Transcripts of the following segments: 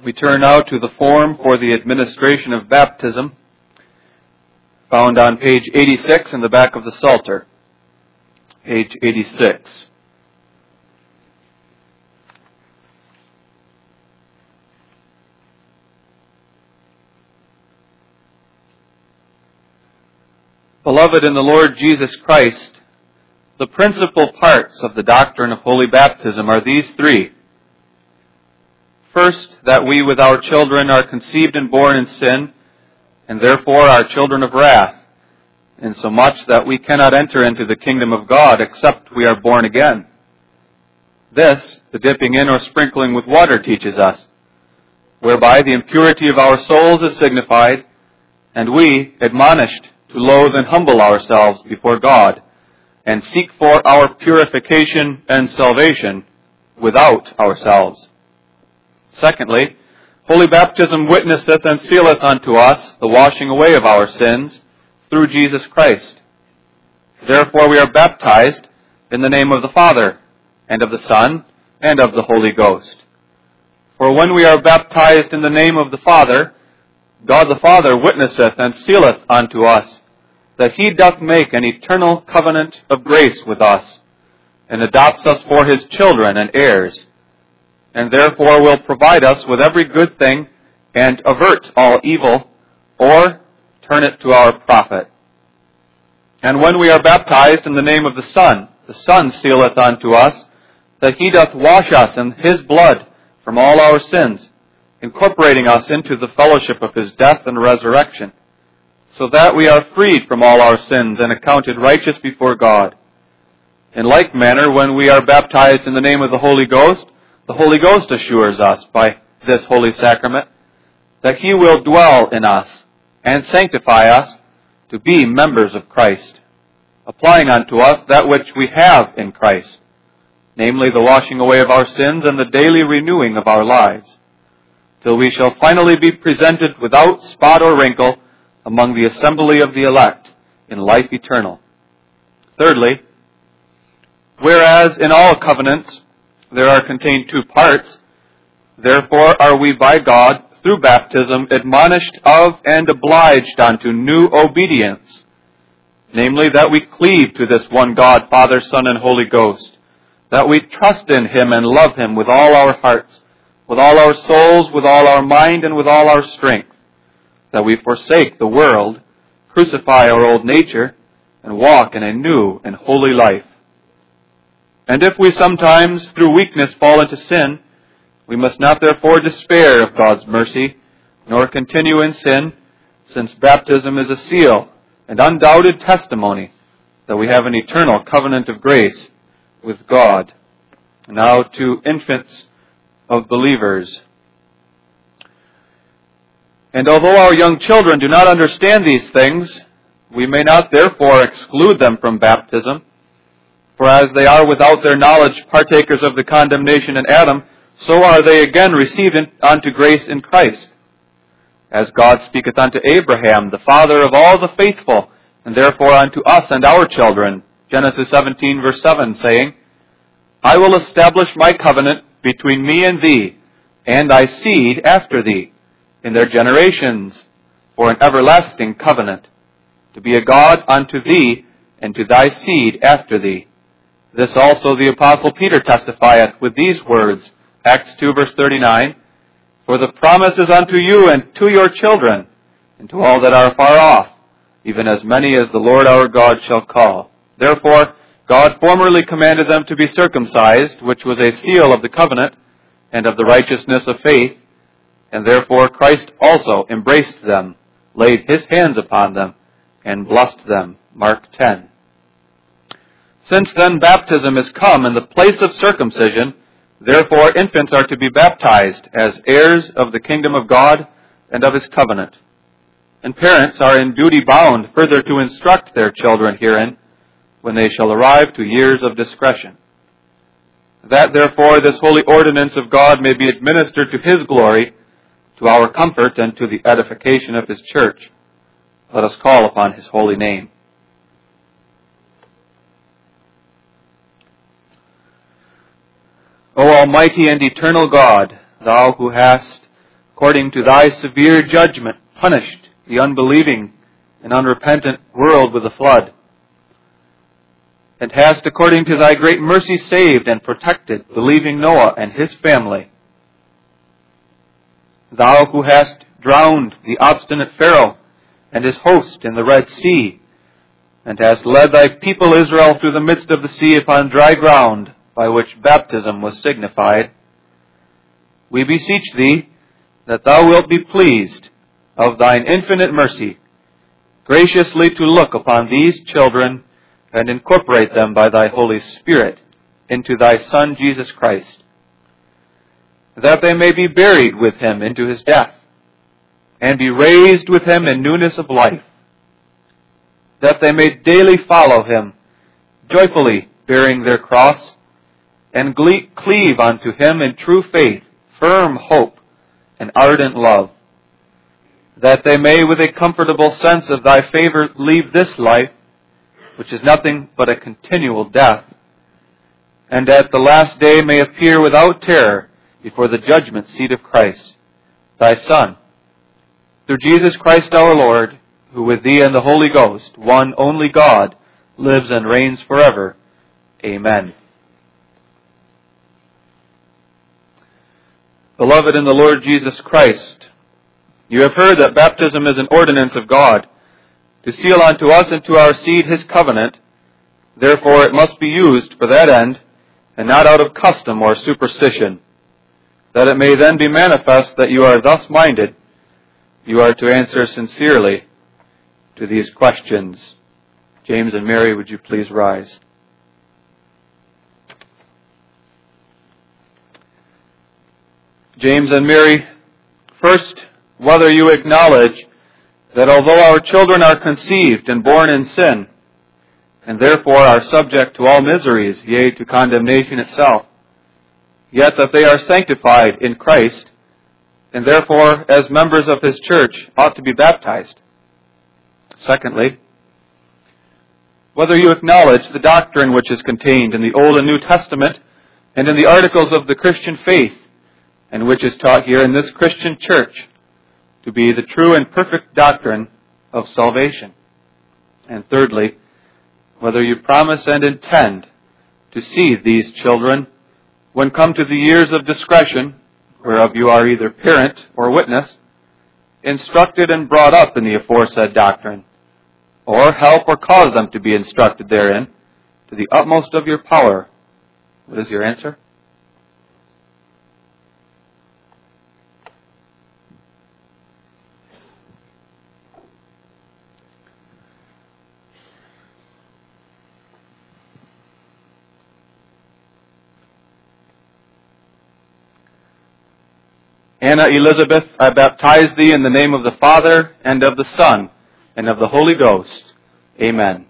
We turn now to the form for the administration of baptism, found on page 86 in the back of the Psalter. Page 86. Beloved in the Lord Jesus Christ, the principal parts of the doctrine of holy baptism are these three. First, that we with our children are conceived and born in sin, and therefore are children of wrath, insomuch that we cannot enter into the kingdom of God except we are born again. This, the dipping in or sprinkling with water teaches us, whereby the impurity of our souls is signified, and we, admonished to loathe and humble ourselves before God, and seek for our purification and salvation without ourselves. Secondly, holy baptism witnesseth and sealeth unto us the washing away of our sins through Jesus Christ. Therefore we are baptized in the name of the Father, and of the Son, and of the Holy Ghost. For when we are baptized in the name of the Father, God the Father witnesseth and sealeth unto us that he doth make an eternal covenant of grace with us, and adopts us for his children and heirs, and therefore will provide us with every good thing, and avert all evil, or turn it to our profit. And when we are baptized in the name of the Son sealeth unto us that he doth wash us in his blood from all our sins, incorporating us into the fellowship of his death and resurrection, so that we are freed from all our sins and accounted righteous before God. In like manner, when we are baptized in the name of the Holy Ghost assures us by this holy sacrament that he will dwell in us and sanctify us to be members of Christ, applying unto us that which we have in Christ, namely the washing away of our sins and the daily renewing of our lives, till we shall finally be presented without spot or wrinkle among the assembly of the elect in life eternal. Thirdly, whereas in all covenants there are contained two parts, therefore are we by God through baptism admonished of and obliged unto new obedience, namely that we cleave to this one God, Father, Son, and Holy Ghost, that we trust in him and love him with all our hearts, with all our souls, with all our mind, and with all our strength, that we forsake the world, crucify our old nature, and walk in a new and holy life. And if we sometimes through weakness fall into sin, we must not therefore despair of God's mercy, nor continue in sin, since baptism is a seal and undoubted testimony that we have an eternal covenant of grace with God. Now to infants of believers. And although our young children do not understand these things, we may not therefore exclude them from baptism, for as they are without their knowledge partakers of the condemnation in Adam, so are they again received unto grace in Christ. As God speaketh unto Abraham, the father of all the faithful, and therefore unto us and our children, Genesis 17, verse 7, saying, I will establish my covenant between me and thee, and thy seed after thee, in their generations, for an everlasting covenant, to be a God unto thee, and to thy seed after thee. This also the Apostle Peter testifieth with these words, Acts 2, verse 39, For the promise is unto you and to your children, and to all that are far off, even as many as the Lord our God shall call. Therefore, God formerly commanded them to be circumcised, which was a seal of the covenant, and of the righteousness of faith, and therefore Christ also embraced them, laid his hands upon them, and blessed them. Mark 10. Since then baptism is come in the place of circumcision, therefore infants are to be baptized as heirs of the kingdom of God and of his covenant. And parents are in duty bound further to instruct their children herein, when they shall arrive to years of discretion. That therefore this holy ordinance of God may be administered to his glory, to our comfort, and to the edification of his church, let us call upon his holy name. O Almighty and eternal God, thou who hast according to thy severe judgment, punished the unbelieving and unrepentant world with a flood, and hast, according to thy great mercy, saved and protected believing Noah and his family. Thou who hast drowned the obstinate Pharaoh and his host in the Red Sea, and hast led thy people Israel through the midst of the sea upon dry ground, by which baptism was signified, we beseech thee that thou wilt be pleased of thine infinite mercy graciously to look upon these children and incorporate them by thy Holy Spirit into thy Son Jesus Christ, that they may be buried with him into his death, and be raised with him in newness of life, that they may daily follow him, joyfully bearing their cross, and cleave unto him in true faith, firm hope, and ardent love, that they may with a comfortable sense of thy favor leave this life, which is nothing but a continual death, and at the last day may appear without terror before the judgment seat of Christ, thy Son, through Jesus Christ our Lord, who with thee and the Holy Ghost, one only God, lives and reigns forever. Amen. Beloved in the Lord Jesus Christ, you have heard that baptism is an ordinance of God, to seal unto us and to our seed his covenant. Therefore it must be used for that end, and not out of custom or superstition, that it may then be manifest that you are thus minded. You are to answer sincerely to these questions. James and Mary, would you please rise? James and Mary, first, whether you acknowledge that although our children are conceived and born in sin, and therefore are subject to all miseries, yea, to condemnation itself, yet that they are sanctified in Christ, and therefore, as members of his church, ought to be baptized. Secondly, whether you acknowledge the doctrine which is contained in the Old and New Testament and in the articles of the Christian faith, and which is taught here in this Christian church to be the true and perfect doctrine of salvation. And thirdly, whether you promise and intend to see these children, when come to the years of discretion, whereof you are either parent or witness, instructed and brought up in the aforesaid doctrine, or help or cause them to be instructed therein to the utmost of your power. What is your answer? Anna Elizabeth, I baptize thee in the name of the Father, and of the Son, and of the Holy Ghost. Amen.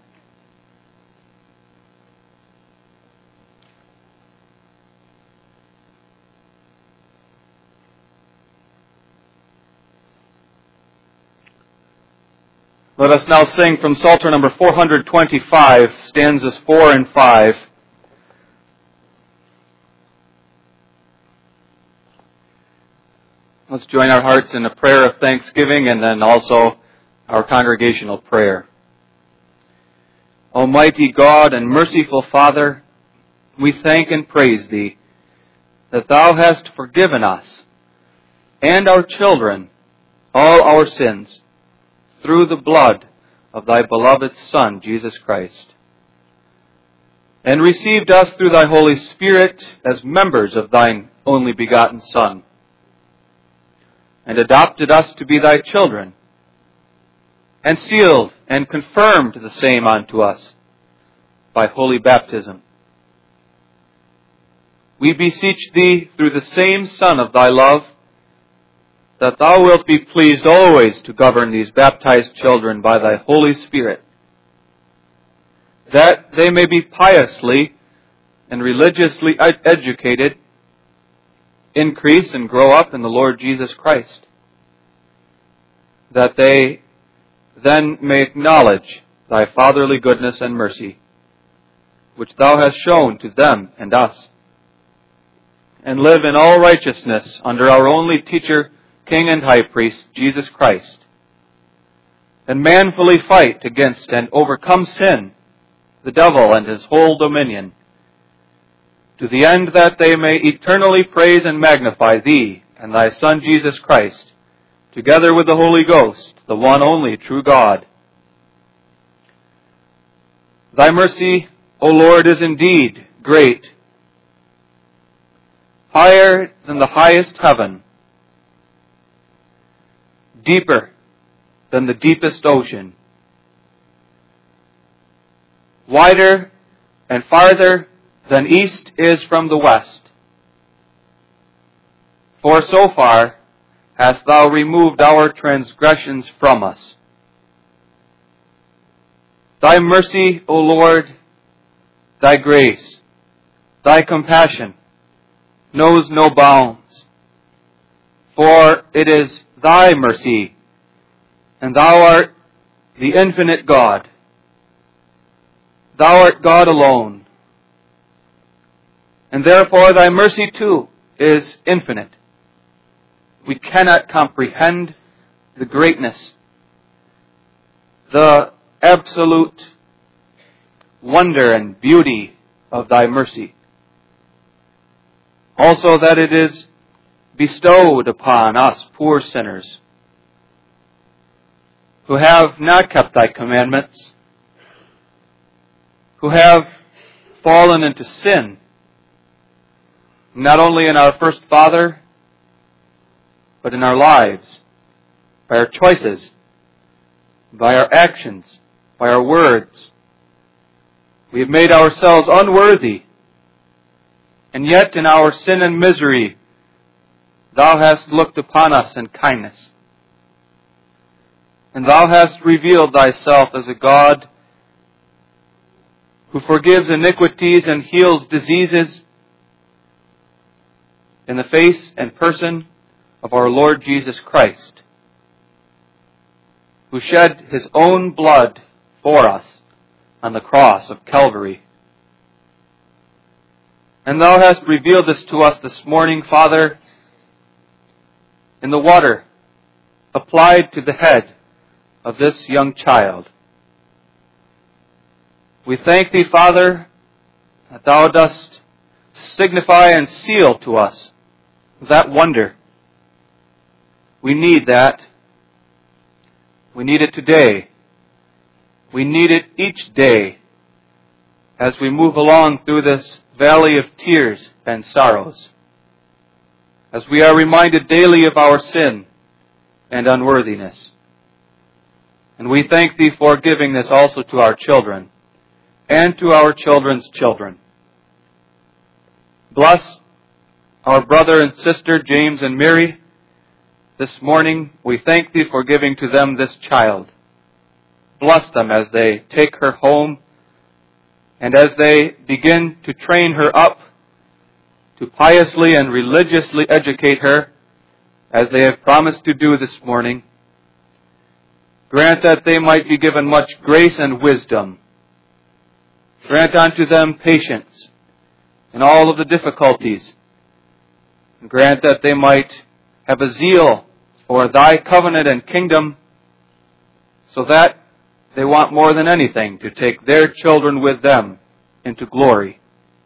Let us now sing from Psalter number 425, stanzas 4 and 5. Let's join our hearts in a prayer of thanksgiving and then also our congregational prayer. Almighty God and merciful Father, we thank and praise Thee that Thou hast forgiven us and our children all our sins through the blood of Thy beloved Son, Jesus Christ, and received us through Thy Holy Spirit as members of Thine only begotten Son, and adopted us to be Thy children, and sealed and confirmed the same unto us by holy baptism. We beseech Thee through the same Son of Thy love, that Thou wilt be pleased always to govern these baptized children by Thy Holy Spirit, that they may be piously and religiously educated, increase and grow up in the Lord Jesus Christ, that they then may acknowledge Thy fatherly goodness and mercy, which Thou hast shown to them and us, and live in all righteousness under our only teacher, King and High Priest, Jesus Christ, and manfully fight against and overcome sin, the devil and his whole dominion, to the end that they may eternally praise and magnify Thee and Thy Son Jesus Christ, together with the Holy Ghost, the one only true God. Thy mercy, O Lord, is indeed great, higher than the highest heaven, deeper than the deepest ocean, wider and farther than east is from the west. For so far hast Thou removed our transgressions from us. Thy mercy, O Lord, Thy grace, Thy compassion knows no bounds. For it is Thy mercy, and Thou art the infinite God. Thou art God alone. And therefore Thy mercy too is infinite. We cannot comprehend the greatness, the absolute wonder and beauty of Thy mercy. Also that it is bestowed upon us poor sinners who have not kept Thy commandments, who have fallen into sin, not only in our first father, but in our lives, by our choices, by our actions, by our words. We have made ourselves unworthy, and yet in our sin and misery, Thou hast looked upon us in kindness. And Thou hast revealed Thyself as a God who forgives iniquities and heals diseases in the face and person of our Lord Jesus Christ, who shed His own blood for us on the cross of Calvary. And Thou hast revealed this to us this morning, Father, in the water applied to the head of this young child. We thank Thee, Father, that Thou dost signify and seal to us that wonder. We need that. We need it today. We need it each day as we move along through this valley of tears and sorrows, as we are reminded daily of our sin and unworthiness. And we thank Thee for giving this also to our children and to our children's children. Bless our brother and sister, James and Mary. This morning, we thank Thee for giving to them this child. Bless them as they take her home and as they begin to train her up to piously and religiously educate her as they have promised to do this morning. Grant that they might be given much grace and wisdom. Grant unto them patience in all of the difficulties. And grant that they might have a zeal for Thy covenant and kingdom, so that they want more than anything to take their children with them into glory.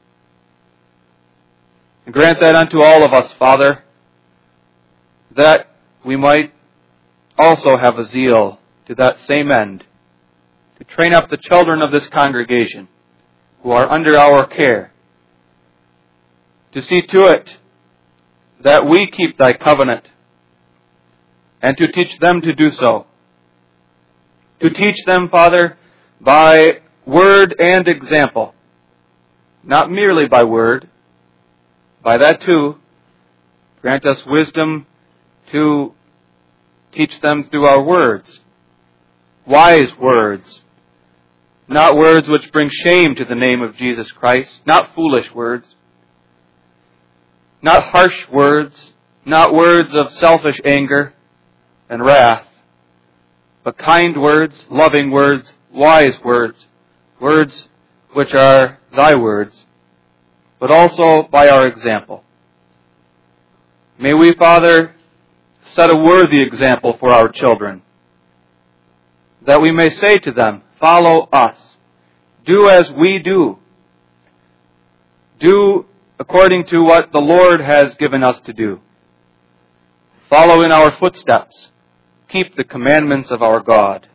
And grant that unto all of us, Father, that we might also have a zeal to that same end, to train up the children of this congregation who are under our care, to see to it that we keep Thy covenant, and to teach them to do so. To teach them, Father, by word and example, not merely by word, by that too. Grant us wisdom to teach them through our words, wise words, not words which bring shame to the name of Jesus Christ, not foolish words, not harsh words, not words of selfish anger and wrath, but kind words, loving words, wise words, words which are Thy words, but also by our example. May we, Father, set a worthy example for our children, that we may say to them, follow us, do as we do, do according to what the Lord has given us to do, follow in our footsteps, keep the commandments of our God.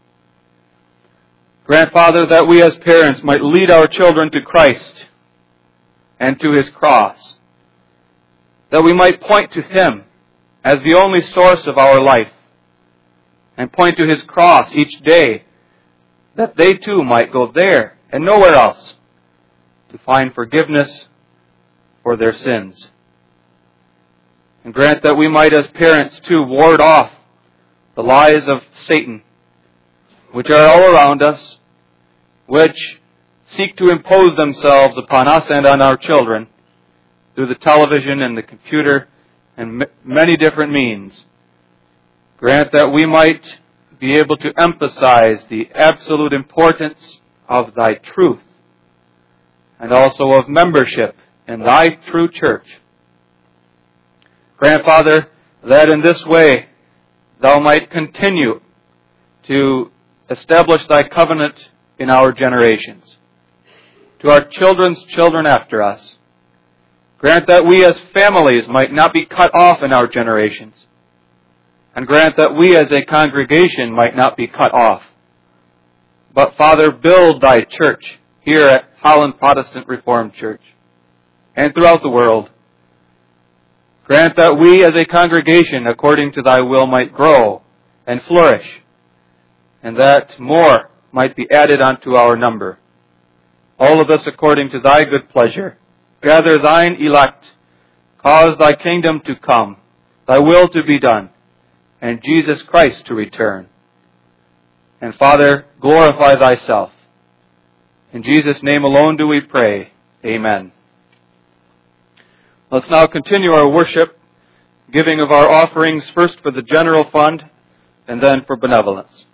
Grant, Father, that we as parents might lead our children to Christ and to His cross, that we might point to Him as the only source of our life, and point to His cross each day, that they too might go there and nowhere else to find forgiveness for their sins. And grant that we might as parents too ward off the lies of Satan, which are all around us, which seek to impose themselves upon us and on our children through the television and the computer and many different means. Grant that we might be able to emphasize the absolute importance of Thy truth and also of membership in Thy true church. Grant, Father, that in this way Thou might continue to establish Thy covenant in our generations, to our children's children after us. Grant that we as families might not be cut off in our generations, and grant that we as a congregation might not be cut off. But, Father, build Thy church here at Holland Protestant Reformed Church and throughout the world. Grant that we as a congregation, according to Thy will, might grow and flourish, and that more might be added unto our number. All of us according to Thy good pleasure. Gather Thine elect, cause Thy kingdom to come, Thy will to be done, and Jesus Christ to return. And Father, glorify Thyself. In Jesus' name alone do we pray. Amen. Let's now continue our worship, giving of our offerings first for the general fund and then for benevolence.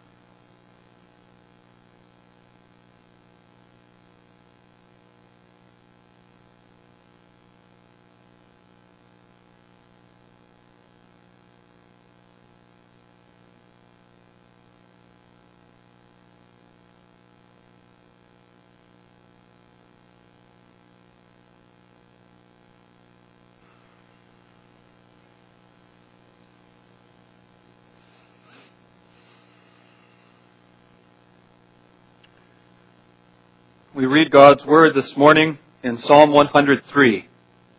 We read God's Word this morning in Psalm 103.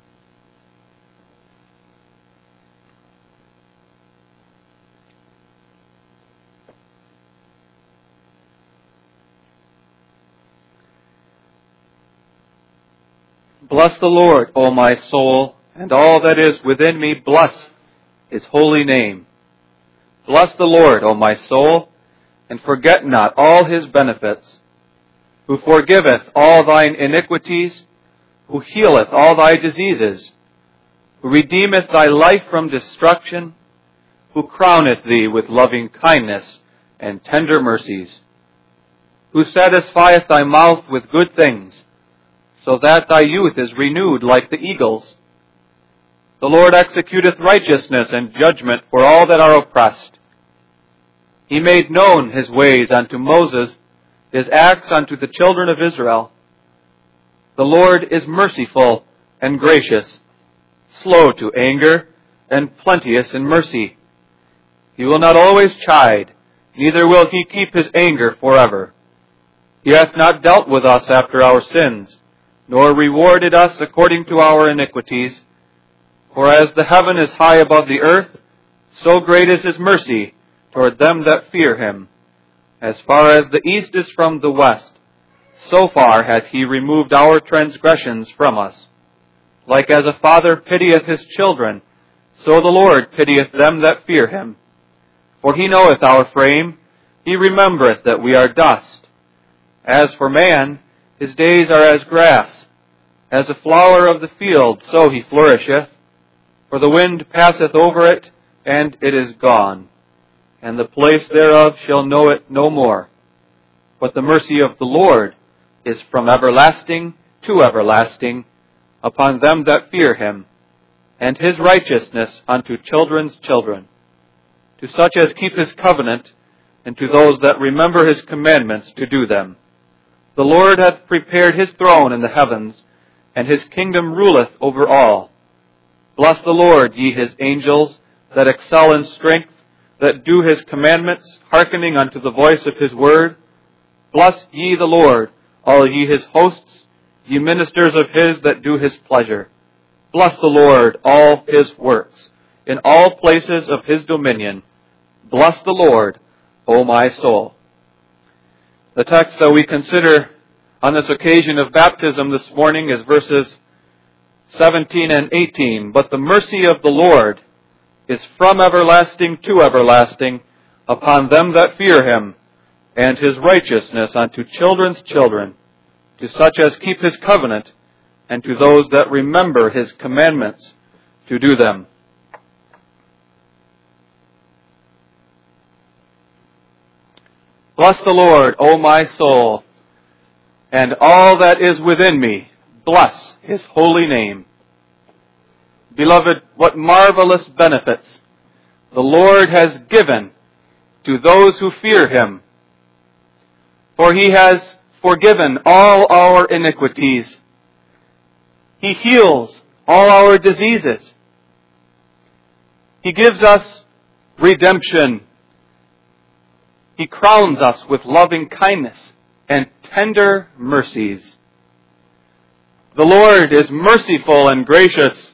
Bless the Lord, O my soul, and all that is within me, bless His holy name. Bless the Lord, O my soul, and forget not all His benefits, who forgiveth all thine iniquities, who healeth all thy diseases, who redeemeth thy life from destruction, who crowneth thee with loving kindness and tender mercies, who satisfieth thy mouth with good things, so that thy youth is renewed like the eagles. The Lord executeth righteousness and judgment for all that are oppressed. He made known His ways unto Moses, His acts unto the children of Israel. The Lord is merciful and gracious, slow to anger, and plenteous in mercy. He will not always chide, neither will He keep His anger forever. He hath not dealt with us after our sins, nor rewarded us according to our iniquities. For as the heaven is high above the earth, so great is His mercy toward them that fear Him. As far as the east is from the west, so far hath He removed our transgressions from us. Like as a father pitieth his children, so the Lord pitieth them that fear Him. For He knoweth our frame, He remembereth that we are dust. As for man, his days are as grass. As a flower of the field, so he flourisheth. For the wind passeth over it, and it is gone, and the place thereof shall know it no more. But the mercy of the Lord is from everlasting to everlasting upon them that fear Him, and His righteousness unto children's children, to such as keep His covenant, and to those that remember His commandments to do them. The Lord hath prepared His throne in the heavens, and His kingdom ruleth over all. Bless the Lord, ye His angels, that excel in strength, that do His commandments, hearkening unto the voice of His word. Bless ye the Lord, all ye His hosts, ye ministers of His that do His pleasure. Bless the Lord, all His works, in all places of His dominion. Bless the Lord, O my soul. The text that we consider on this occasion of baptism this morning is verses 17 and 18. But the mercy of the Lord is from everlasting to everlasting upon them that fear Him, and His righteousness unto children's children, to such as keep His covenant, and to those that remember His commandments to do them. Bless the Lord, O my soul, and all that is within me. Bless His holy name. Beloved, what marvelous benefits the Lord has given to those who fear Him. For He has forgiven all our iniquities. He heals all our diseases. He gives us redemption. He crowns us with loving kindness and tender mercies. The Lord is merciful and gracious,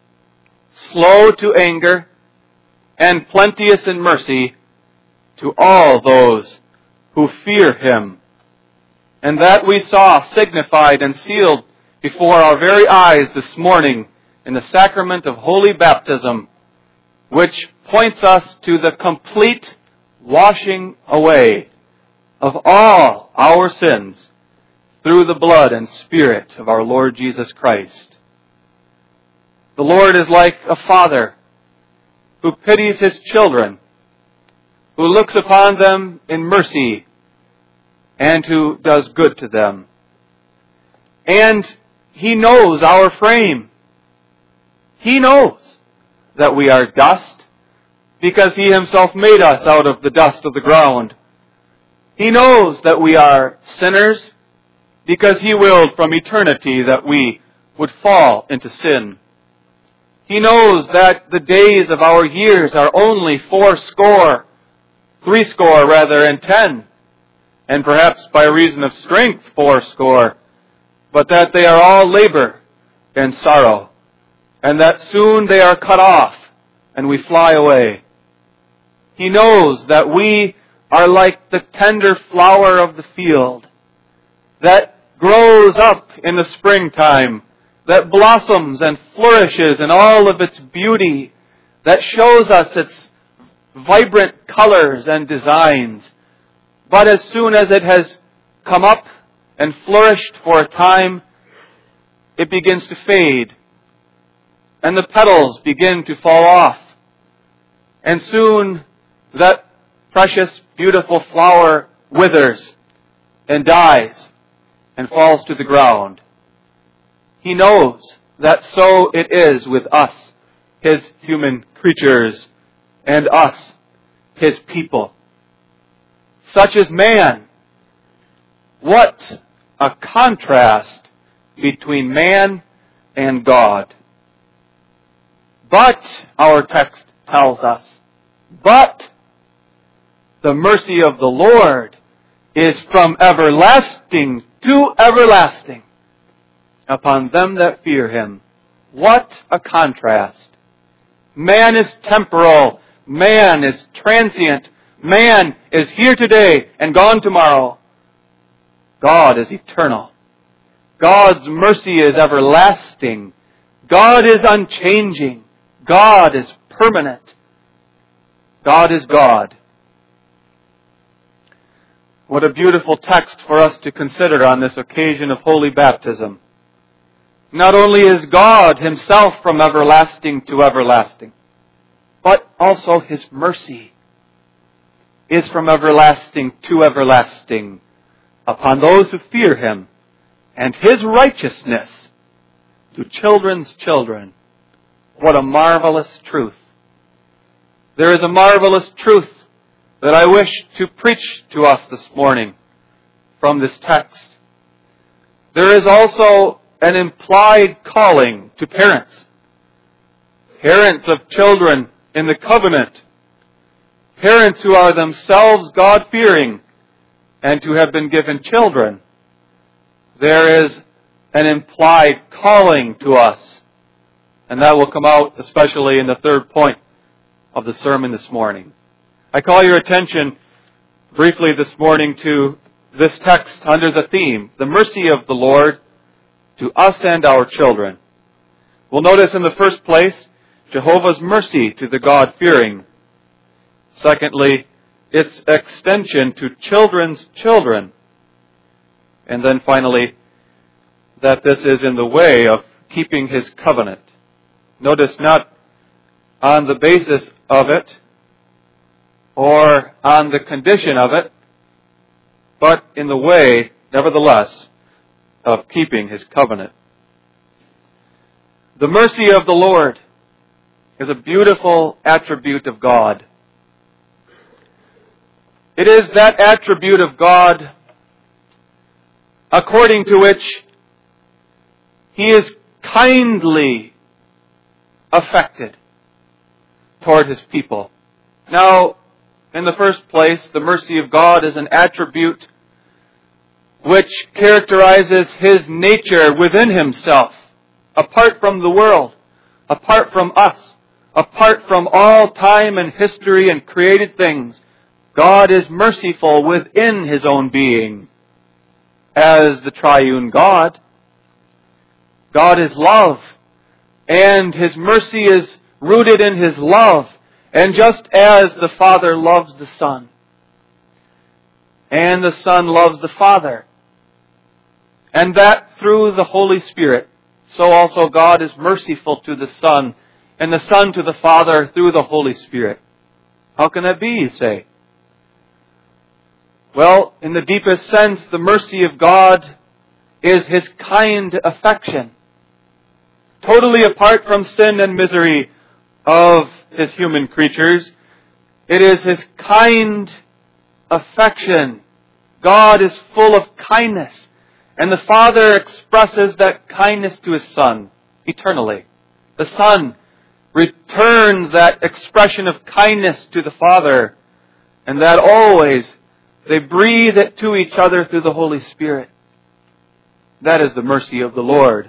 slow to anger, and plenteous in mercy to all those who fear Him. And that we saw signified and sealed before our very eyes this morning in the sacrament of holy baptism, which points us to the complete washing away of all our sins through the blood and Spirit of our Lord Jesus Christ. The Lord is like a father who pities His children, who looks upon them in mercy, and who does good to them. And He knows our frame. He knows that we are dust, because He Himself made us out of the dust of the ground. He knows that we are sinners, because He willed from eternity that we would fall into sin. He knows that the days of our years are only 80, 80 and 10, and perhaps by reason of strength 80, but that they are all labor and sorrow, and that soon they are cut off and we fly away. He knows that we are like the tender flower of the field that grows up in the springtime, that blossoms and flourishes in all of its beauty, that shows us its vibrant colors and designs. But as soon as it has come up and flourished for a time, it begins to fade, and the petals begin to fall off. And soon that precious, beautiful flower withers and dies and falls to the ground. He knows that so it is with us, His human creatures, and us, His people. Such is man. What a contrast between man and God. But, our text tells us, but the mercy of the Lord is from everlasting to everlasting upon them that fear Him. What a contrast. Man is temporal. Man is transient. Man is here today and gone tomorrow. God is eternal. God's mercy is everlasting. God is unchanging. God is permanent. God is God. What a beautiful text for us to consider on this occasion of holy baptism. Not only is God Himself from everlasting to everlasting, but also His mercy is from everlasting to everlasting upon those who fear Him, and His righteousness to children's children, What a marvelous truth. There is a marvelous truth that I wish to preach to us this morning from this text. There is also an implied calling to parents. Parents of children in the covenant. Parents who are themselves God-fearing and who have been given children. There is an implied calling to us. And that will come out especially in the third point of the sermon this morning. I call your attention briefly this morning to this text under the theme, the mercy of the Lord to us and our children. We'll notice in the first place, Jehovah's mercy to the God-fearing. Secondly, its extension to children's children. And then finally, that this is in the way of keeping His covenant. Notice not on the basis of it or on the condition of it, but in the way, nevertheless, of keeping His covenant. The mercy of the Lord is a beautiful attribute of God. It is that attribute of God according to which He is kindly affected toward His people. Now, in the first place, the mercy of God is an attribute which characterizes His nature within Himself, apart from the world, apart from us, apart from all time and history and created things. God is merciful within His own being as the triune God. God is love, and His mercy is rooted in His love. And just as the Father loves the Son, and the Son loves the Father, and that through the Holy Spirit, so also God is merciful to the Son, and the Son to the Father through the Holy Spirit. How can that be, you say? Well, in the deepest sense, the mercy of God is His kind affection. Totally apart from sin and misery of His human creatures, it is His kind affection. God is full of kindness, and the Father expresses that kindness to His Son eternally. The Son returns that expression of kindness to the Father, and that always they breathe it to each other through the Holy Spirit. That is the mercy of the Lord.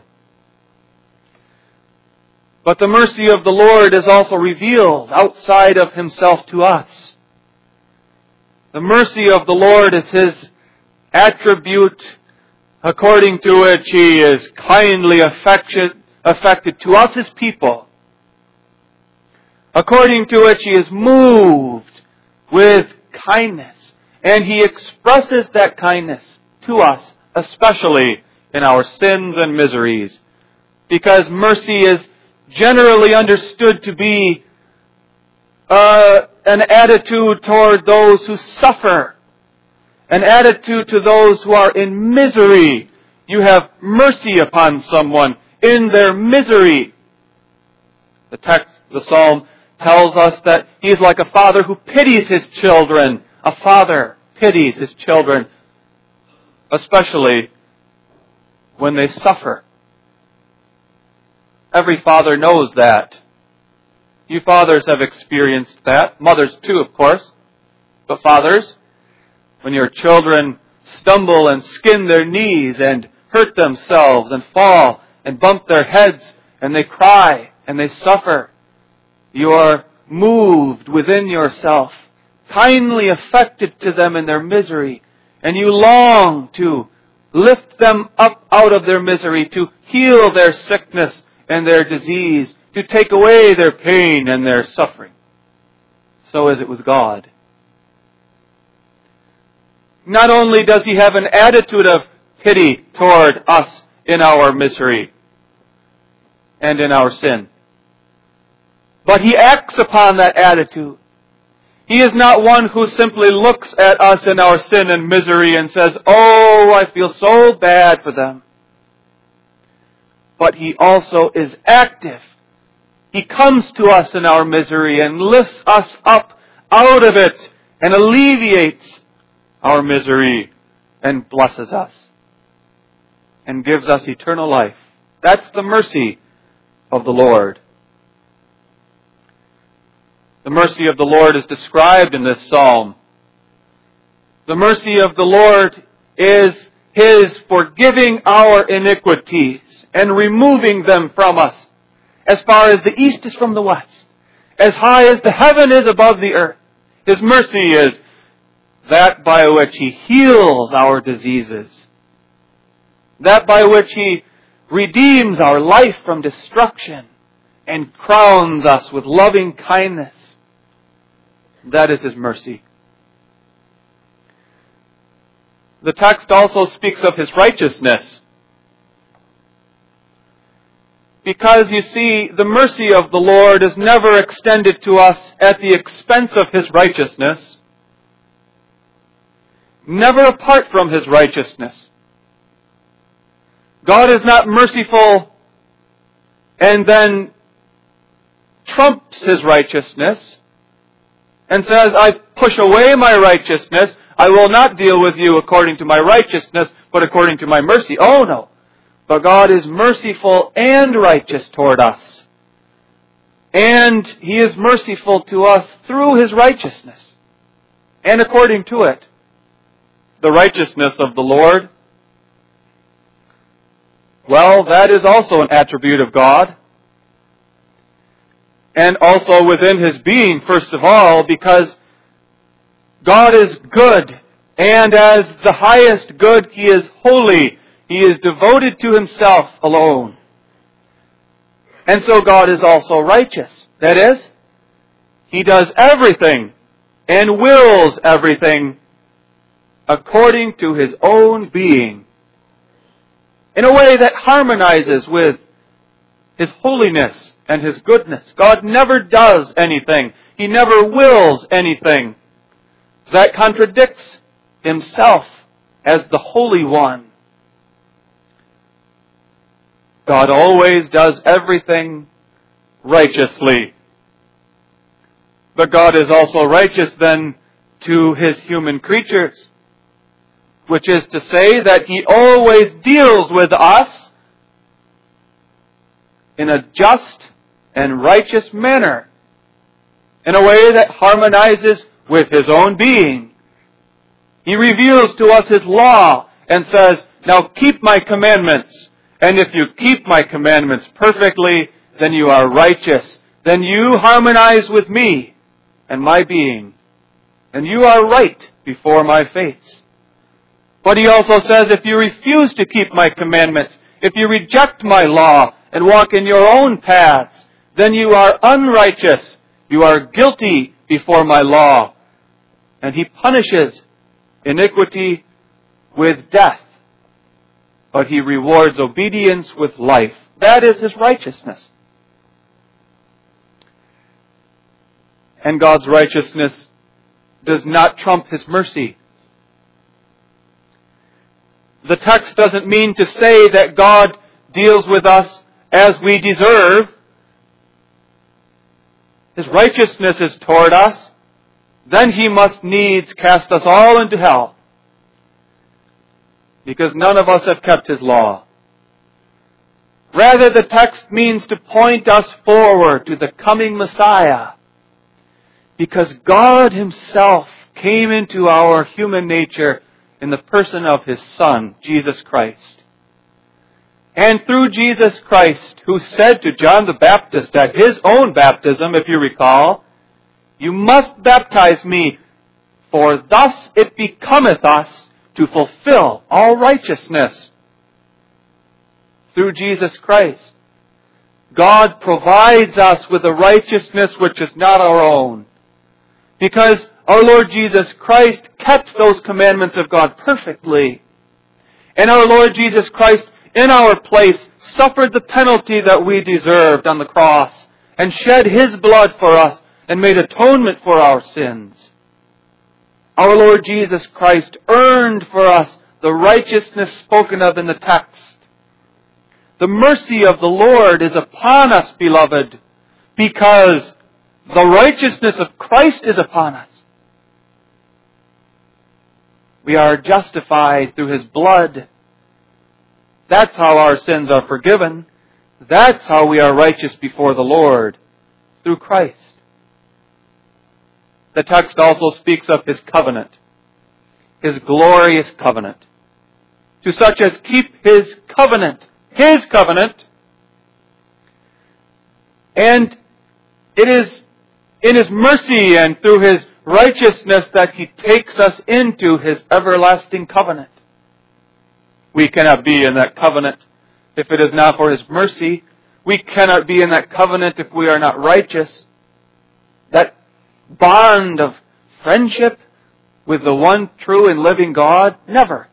But the mercy of the Lord is also revealed outside of Himself to us. The mercy of the Lord is His attribute according to which He is kindly affected to us, His people. According to which He is moved with kindness. And He expresses that kindness to us, especially in our sins and miseries. Because mercy is generally understood to be an attitude toward those who suffer. An attitude to those who are in misery. You have mercy upon someone in their misery. The text, the psalm, tells us that He is like a father who pities his children. A father pities his children, especially when they suffer. Every father knows that. You fathers have experienced that. Mothers too, of course. But fathers, when your children stumble and skin their knees and hurt themselves and fall and bump their heads and they cry and they suffer, you are moved within yourself, kindly affected to them in their misery, and you long to lift them up out of their misery, to heal their sickness and their disease, to take away their pain and their suffering. So is it with God. Not only does He have an attitude of pity toward us in our misery and in our sin, but He acts upon that attitude. He is not one who simply looks at us in our sin and misery and says, "Oh, I feel so bad for them." But He also is active He comes to us in our misery and lifts us up out of it and alleviates our misery and blesses us and gives us eternal life. That's the mercy of the Lord. The mercy of the Lord is described in this psalm. The mercy of the Lord is His forgiving our iniquities and removing them from us as far as the east is from the west, as high as the heaven is above the earth. His mercy is that by which He heals our diseases, that by which He redeems our life from destruction and crowns us with loving kindness. That is His mercy. The text also speaks of His righteousness. Because, you see, the mercy of the Lord is never extended to us at the expense of His righteousness, never apart from His righteousness. God is not merciful and then trumps His righteousness and says, I push away my righteousness, I will not deal with you according to my righteousness, but according to my mercy. Oh no. But God is merciful and righteous toward us. And He is merciful to us through His righteousness and according to it. The righteousness of the Lord, well, that is also an attribute of God. And also within His being, first of all, because God is good, and as the highest good, He is holy. He is devoted to Himself alone. And so God is also righteous. That is, He does everything and wills everything according to His own being, in a way that harmonizes with His holiness and His goodness. God never does anything. He never wills anything that contradicts Himself as the Holy One. God always does everything righteously. But God is also righteous then to His human creatures, which is to say that He always deals with us in a just and righteous manner, in a way that harmonizes with His own being. He reveals to us His law and says, now keep my commandments. And if you keep my commandments perfectly, then you are righteous. Then you harmonize with me and my being. And you are right before my face. But He also says, if you refuse to keep my commandments, if you reject my law and walk in your own paths, then you are unrighteous. You are guilty before my law. And He punishes iniquity with death, but He rewards obedience with life. That is His righteousness. And God's righteousness does not trump His mercy. The text doesn't mean to say that God deals with us as we deserve. His righteousness is toward us. Then He must needs cast us all into hell, because none of us have kept His law. Rather, the text means to point us forward to the coming Messiah, because God Himself came into our human nature in the person of His Son, Jesus Christ. And through Jesus Christ, who said to John the Baptist at his own baptism, if you recall, you must baptize me, for thus it becometh us to fulfill all righteousness. Through Jesus Christ, God provides us with a righteousness which is not our own, because our Lord Jesus Christ kept those commandments of God perfectly. And our Lord Jesus Christ, in our place, suffered the penalty that we deserved on the cross, and shed His blood for us, and made atonement for our sins. Our Lord Jesus Christ earned for us the righteousness spoken of in the text. The mercy of the Lord is upon us, beloved, because the righteousness of Christ is upon us. We are justified through His blood. That's how our sins are forgiven. That's how we are righteous before the Lord, through Christ. The text also speaks of His covenant, His glorious covenant. To such as keep His covenant, and it is in His mercy and through His righteousness that He takes us into His everlasting covenant. We cannot be in that covenant if it is not for His mercy. We cannot be in that covenant if we are not righteous. That bond of friendship with the one true and living God, never.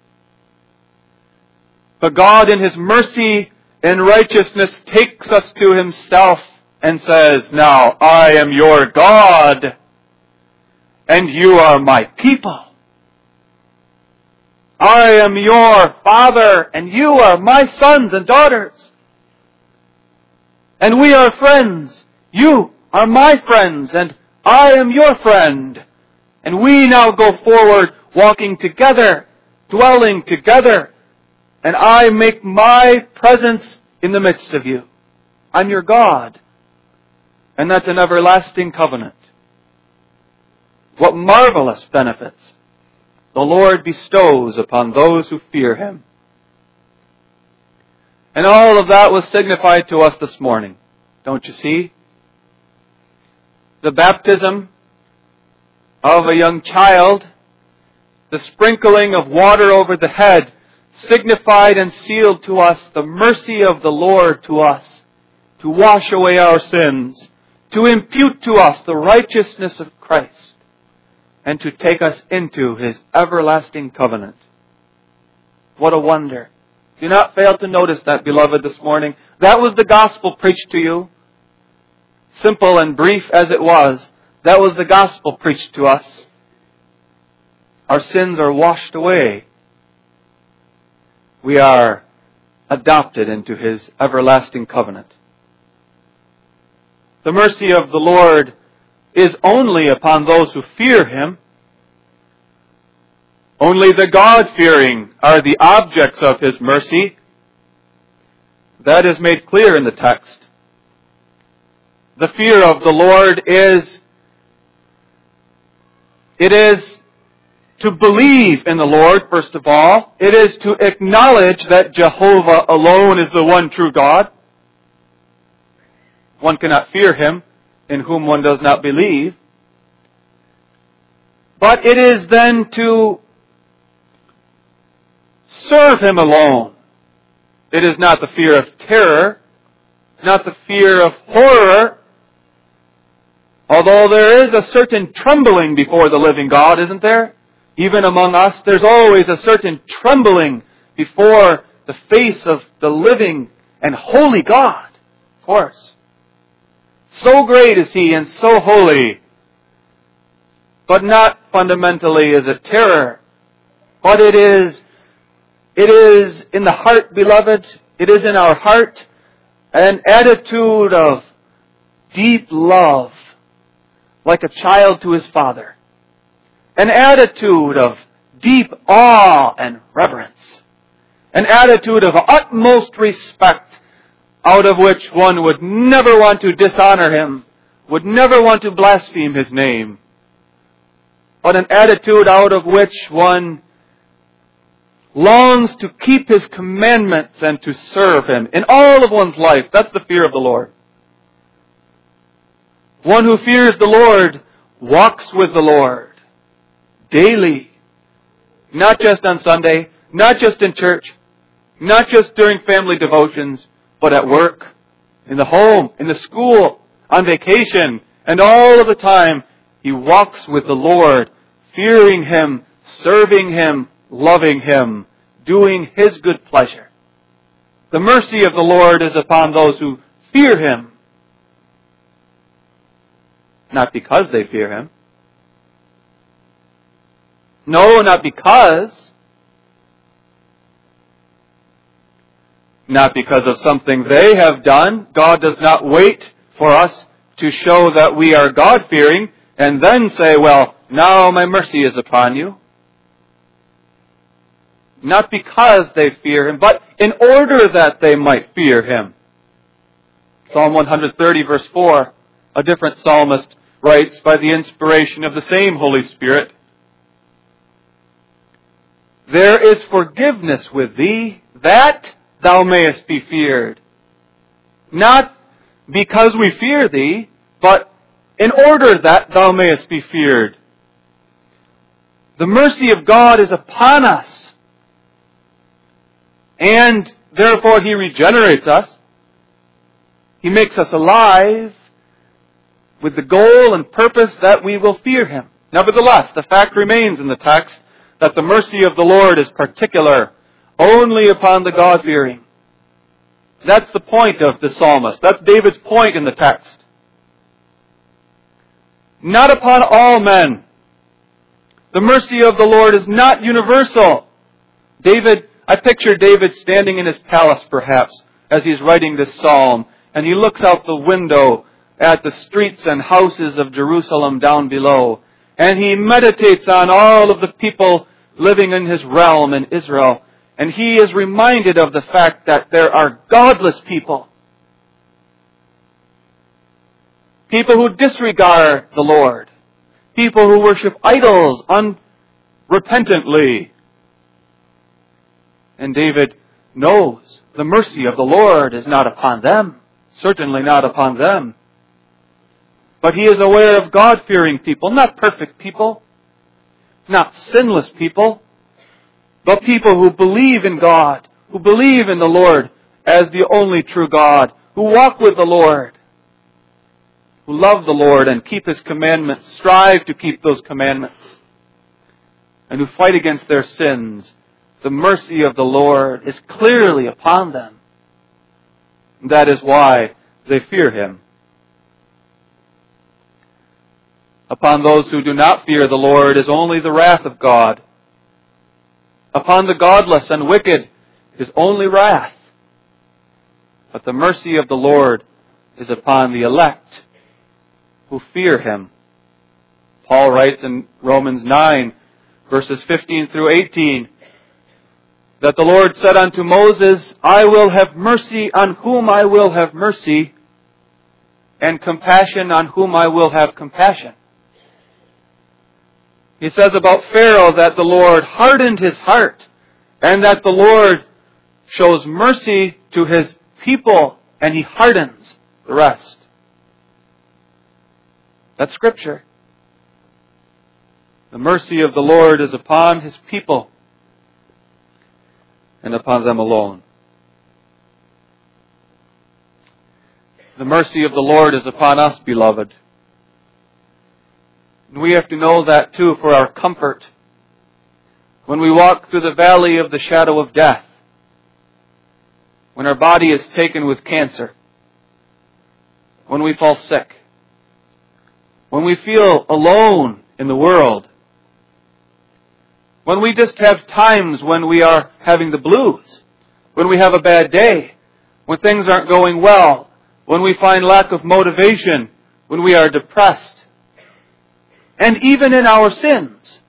But God in His mercy and righteousness takes us to Himself and says, now I am your God and you are my people. I am your Father and you are my sons and daughters. And we are friends. You are my friends and I am your friend. And we now go forward walking together, dwelling together. And I make my presence in the midst of you. I'm your God. And that's an everlasting covenant. What marvelous benefits the Lord bestows upon those who fear Him. And all of that was signified to us this morning. Don't you see? The baptism of a young child, the sprinkling of water over the head, signified and sealed to us the mercy of the Lord to us, to wash away our sins, to impute to us the righteousness of Christ, and to take us into His everlasting covenant. What a wonder. Do not fail to notice that, beloved, this morning. That was the gospel preached to you. Simple and brief as it was, that was the gospel preached to us. Our sins are washed away. We are adopted into His everlasting covenant. The mercy of the Lord is only upon those who fear Him. Only the God-fearing are the objects of His mercy. That is made clear in the text. The fear of the Lord is to believe in the Lord, first of all. It is to acknowledge that Jehovah alone is the one true God. One cannot fear Him in whom one does not believe. But it is then to serve Him alone. It is not the fear of terror, not the fear of horror. Although there is a certain trembling before the living God, isn't there? Even among us, there's always a certain trembling before the face of the living and holy God. Of course. So great is He and so holy. But not fundamentally is it terror. But it is in the heart, beloved. It is in our heart an attitude of deep love, like a child to his father. An attitude of deep awe and reverence. An attitude of utmost respect, out of which one would never want to dishonor Him, would never want to blaspheme His name, but an attitude out of which one longs to keep His commandments and to serve Him in all of one's life. That's the fear of the Lord. One who fears the Lord walks with the Lord daily, not just on Sunday, not just in church, not just during family devotions, but at work, in the home, in the school, on vacation, and all of the time he walks with the Lord, fearing Him, serving Him, loving Him, doing His good pleasure. The mercy of the Lord is upon those who fear Him, not because they fear Him. No, not because. Not because of something they have done. God does not wait for us to show that we are God-fearing and then say, well, now my mercy is upon you. Not because they fear Him, but in order that they might fear Him. Psalm 130, verse 4, a different psalmist writes by the inspiration of the same Holy Spirit, there is forgiveness with Thee, that Thou mayest be feared. Not because we fear Thee, but in order that Thou mayest be feared. The mercy of God is upon us. And therefore He regenerates us. He makes us alive with the goal and purpose that we will fear Him. Nevertheless, the fact remains in the text that the mercy of the Lord is particular only upon the God-fearing. That's the point of the psalmist. That's David's point in the text. Not upon all men. The mercy of the Lord is not universal. I picture David standing in his palace, perhaps, as he's writing this psalm, and he looks out the window at the streets and houses of Jerusalem down below, and he meditates on all of the people living in his realm in Israel, and he is reminded of the fact that there are godless people. People who disregard the Lord. People who worship idols unrepentantly. And David knows the mercy of the Lord is not upon them. Certainly not upon them. But he is aware of God-fearing people, not perfect people, not sinless people, but people who believe in God, who believe in the Lord as the only true God, who walk with the Lord, who love the Lord and keep His commandments, strive to keep those commandments, and who fight against their sins. The mercy of the Lord is clearly upon them. That is why they fear Him. Upon those who do not fear the Lord is only the wrath of God. Upon the godless and wicked is only wrath. But the mercy of the Lord is upon the elect who fear Him. Paul writes in Romans 9, verses 15 through 18, that the Lord said unto Moses, I will have mercy on whom I will have mercy, and compassion on whom I will have compassion. He says about Pharaoh that the Lord hardened his heart, and that the Lord shows mercy to His people, and He hardens the rest. That's Scripture. The mercy of the Lord is upon His people, and upon them alone. The mercy of the Lord is upon us, beloved. And we have to know that too for our comfort. When we walk through the valley of the shadow of death, when our body is taken with cancer, when we fall sick, when we feel alone in the world, when we just have times when we are having the blues, when we have a bad day, when things aren't going well, when we find lack of motivation, when we are depressed, and even in our sins,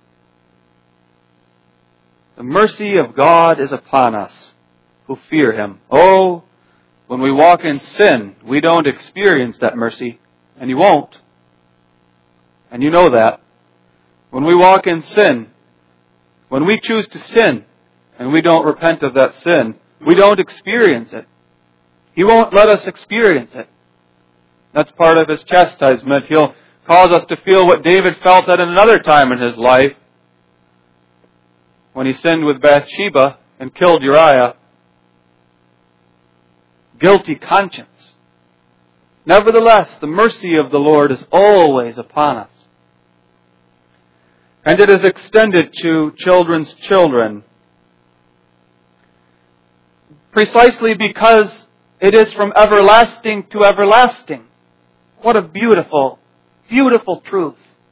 the mercy of God is upon us who fear Him. Oh, when we walk in sin, we don't experience that mercy, and you won't. And you know that. When we walk in sin, when we choose to sin, and we don't repent of that sin, we don't experience it. He won't let us experience it. That's part of His chastisement. He'll cause us to feel what David felt at another time in his life, when he sinned with Bathsheba and killed Uriah. Guilty conscience. Nevertheless, the mercy of the Lord is always upon us. And it is extended to children's children, precisely because it is from everlasting to everlasting. What a beautiful, beautiful truth.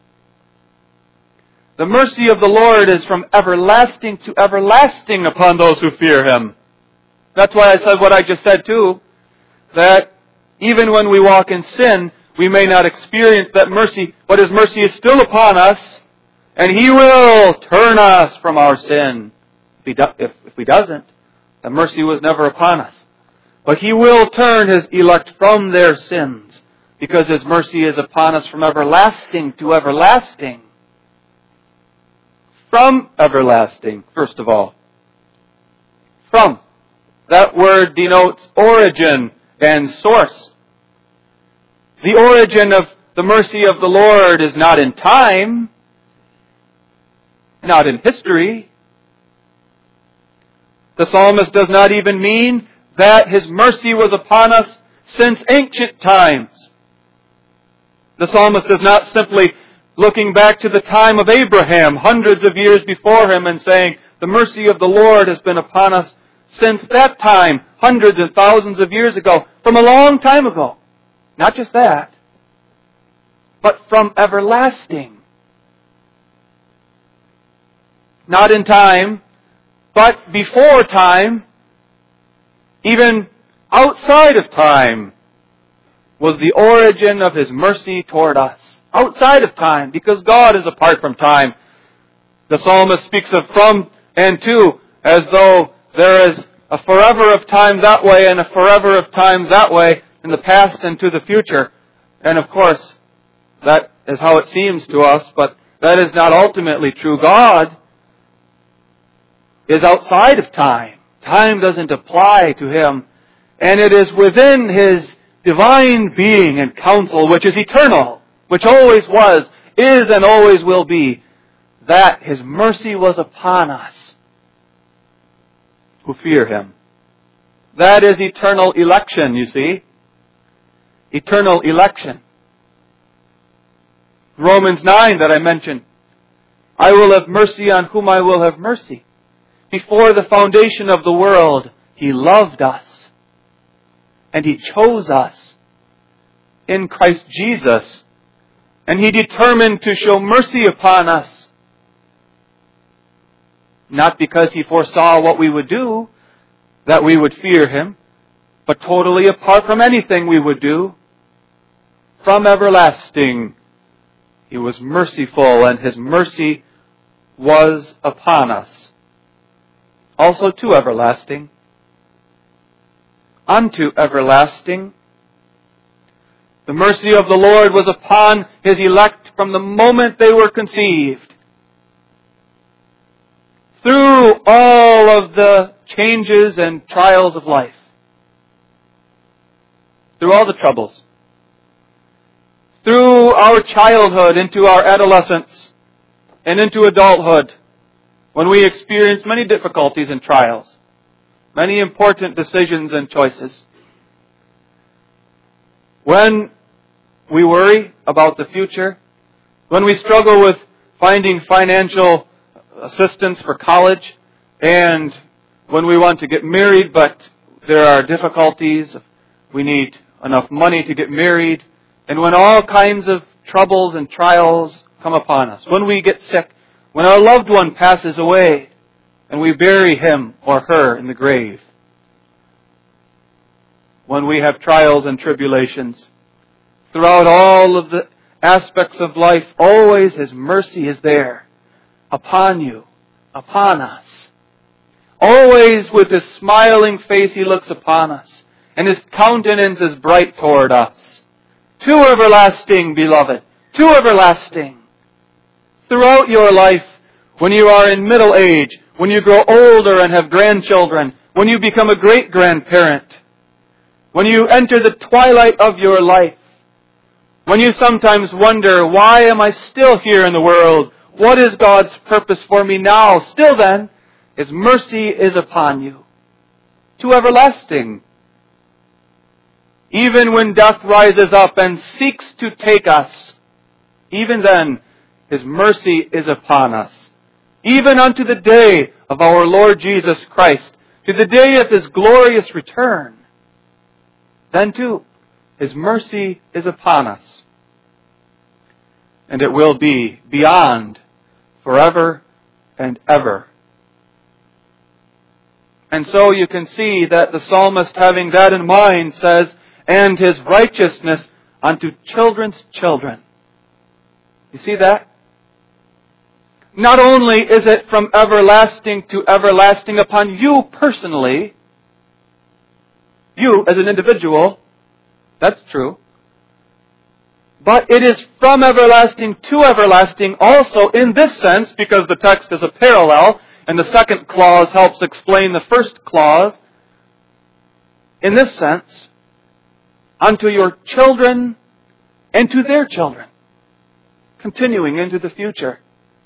The mercy of the Lord is from everlasting to everlasting upon those who fear Him. That's why I said what I just said too, that Even when we walk in sin, we may not experience that mercy, but His mercy is still upon us, and He will turn us from our sin. If He doesn't, the mercy was never upon us. But He will turn His elect from their sins, because His mercy is upon us from everlasting to everlasting. From everlasting, first of all. From. That word denotes origin and source. The origin of the mercy of the Lord is not in time, not in history. The psalmist does not even mean that His mercy was upon us since ancient times. The psalmist is not simply looking back to the time of Abraham, hundreds of years before him, and saying, the mercy of the Lord has been upon us since that time, hundreds and thousands of years ago, from a long time ago. Not just that, but from everlasting. Not in time, but before time, even outside of time, was the origin of His mercy toward us. Outside of time, because God is apart from time. The psalmist speaks of from and to, as though there is a forever of time that way and a forever of time that way, in the past and to the future. And of course, that is how it seems to us, but that is not ultimately true. God is outside of time. Time doesn't apply to Him. And it is within His divine being and counsel, which is eternal, which always was, is, and always will be, that His mercy was upon us who fear Him. That is eternal election, you see. Eternal election. Romans 9 that I mentioned. I will have mercy on whom I will have mercy. Before the foundation of the world, He loved us. And He chose us in Christ Jesus. And He determined to show mercy upon us. Not because He foresaw what we would do, that we would fear Him, but totally apart from anything we would do. From everlasting, He was merciful, and His mercy was upon us. Also to everlasting. Unto everlasting. The mercy of the Lord was upon His elect from the moment they were conceived. Through all of the changes and trials of life. Through all the troubles. Through our childhood into our adolescence and into adulthood, when we experience many difficulties and trials, many important decisions and choices. When we worry about the future, when we struggle with finding financial assistance for college, and when we want to get married but there are difficulties, we need enough money to get married, and when all kinds of troubles and trials come upon us, when we get sick, when our loved one passes away and we bury him or her in the grave, when we have trials and tribulations, throughout all of the aspects of life, always His mercy is there upon you, upon us. Always with His smiling face He looks upon us, and His countenance is bright toward us. To everlasting, beloved, to everlasting. Throughout your life, when you are in middle age, when you grow older and have grandchildren, when you become a great-grandparent, when you enter the twilight of your life, when you sometimes wonder, why am I still here in the world? What is God's purpose for me now? Still then, His mercy is upon you. To everlasting. Even when death rises up and seeks to take us, even then, His mercy is upon us. Even unto the day of our Lord Jesus Christ, to the day of His glorious return. Then too, His mercy is upon us. And it will be beyond forever and ever. And so you can see that the psalmist, having that in mind, says, and His righteousness unto children's children. You see that? Not only is it from everlasting to everlasting upon you personally, you as an individual, that's true, but it is from everlasting to everlasting also in this sense, because the text is a parallel, and the second clause helps explain the first clause. In this sense, unto your children and to their children, continuing into the future.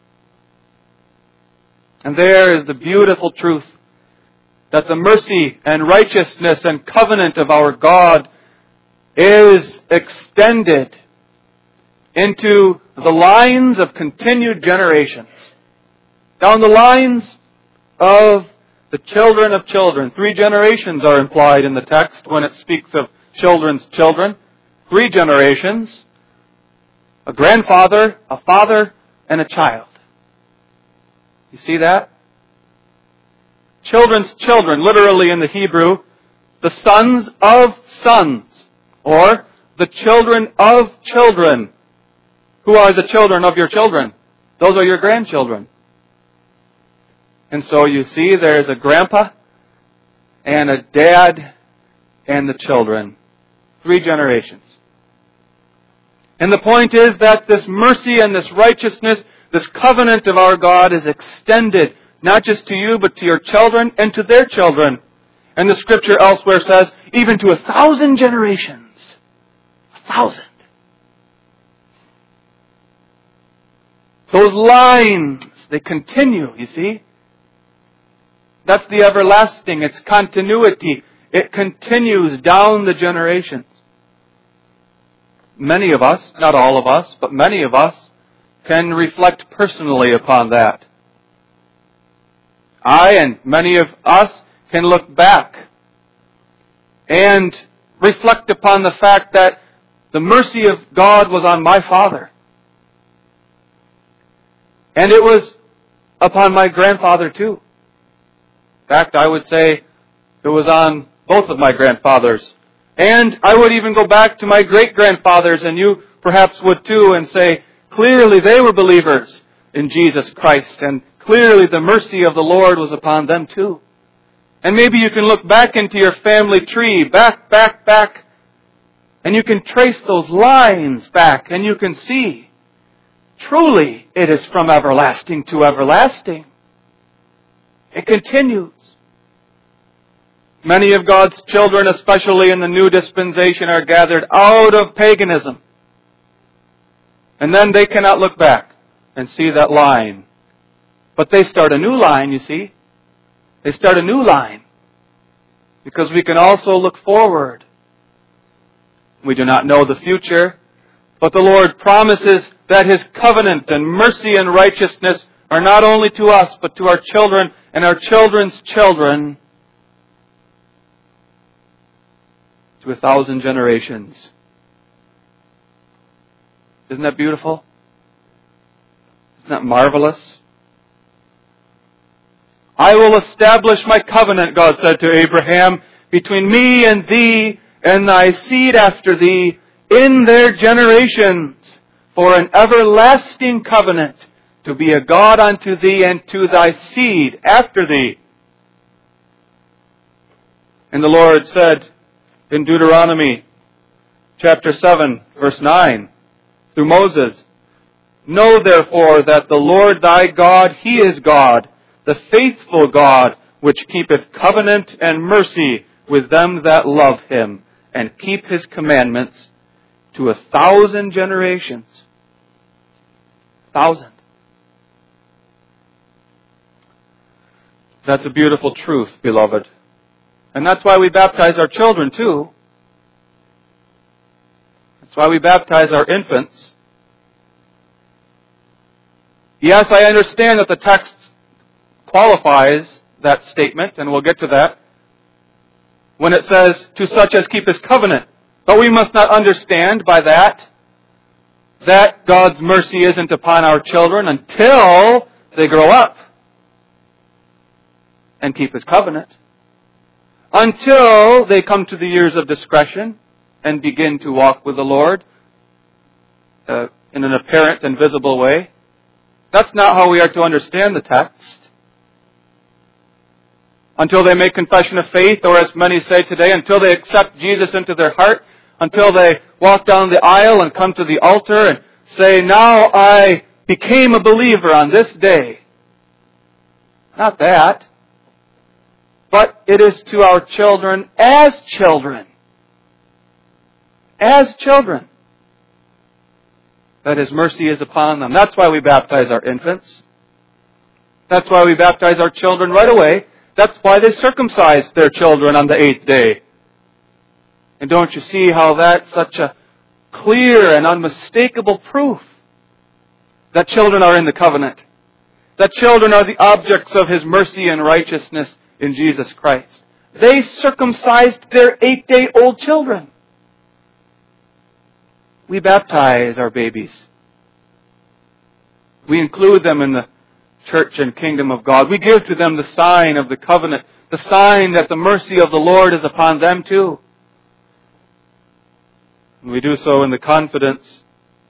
And there is the beautiful truth that the mercy and righteousness and covenant of our God is extended into the lines of continued generations. Down the lines of the children of children. 3 generations are implied in the text when it speaks of children's children. 3 generations. A grandfather, a father, and a child. You see that? Children's children, literally in the Hebrew, the sons of sons, or the children of children. Who are the children of your children? Those are your grandchildren. And so you see there's a grandpa and a dad and the children. 3 generations. And the point is that this mercy and this righteousness, this covenant of our God is extended not just to you, but to your children and to their children. And the Scripture elsewhere says, even to 1,000 generations. 1,000. Those lines, they continue, you see. That's the everlasting. It's continuity. It continues down the generations. Many of us, not all of us, but many of us, can reflect personally upon that. I and many of us can look back and reflect upon the fact that the mercy of God was on my father. And it was upon my grandfather too. In fact, I would say it was on both of my grandfathers. And I would even go back to my great-grandfathers, and you perhaps would too, and say, clearly they were believers in Jesus Christ, and clearly the mercy of the Lord was upon them too. And maybe you can look back into your family tree, back, and you can trace those lines back, and you can see, truly it is from everlasting to everlasting. It continues. Many of God's children, especially in the new dispensation, are gathered out of paganism. And then they cannot look back and see that line. But they start a new line, you see. They start a new line. Because we can also look forward. We do not know the future, but the Lord promises that His covenant and mercy and righteousness are not only to us, but to our children and our children's children, to 1,000 generations. Isn't that beautiful? Isn't that marvelous? I will establish my covenant, God said to Abraham, between me and thee and thy seed after thee in their generations, for an everlasting covenant, to be a God unto thee and to thy seed after thee. And the Lord said in Deuteronomy chapter 7, verse 9, through Moses, know therefore that the Lord thy God, He is God, the faithful God, which keepeth covenant and mercy with them that love Him, and keep His commandments to 1,000 generations. 1,000. That's a beautiful truth, beloved. And that's why we baptize our children too. That's why we baptize our infants. Yes, I understand that the text qualifies that statement, and we'll get to that, when it says, to such as keep His covenant. But we must not understand by that God's mercy isn't upon our children until they grow up and keep His covenant. Until they come to the years of discretion and begin to walk with the Lord in an apparent and visible way. That's not how we are to understand the text. Until they make confession of faith, or as many say today, until they accept Jesus into their heart, until they walk down the aisle and come to the altar and say, now I became a believer on this day. Not that. But it is to our children as children. As children. That His mercy is upon them. That's why we baptize our infants. That's why we baptize our children right away. That's why they circumcised their children on the 8th day. And don't you see how that's such a clear and unmistakable proof that children are in the covenant? That children are the objects of His mercy and righteousness in Jesus Christ. They circumcised their 8-day-old children. We baptize our babies. We include them in the church and kingdom of God. We give to them the sign of the covenant, the sign that the mercy of the Lord is upon them too. And we do so in the confidence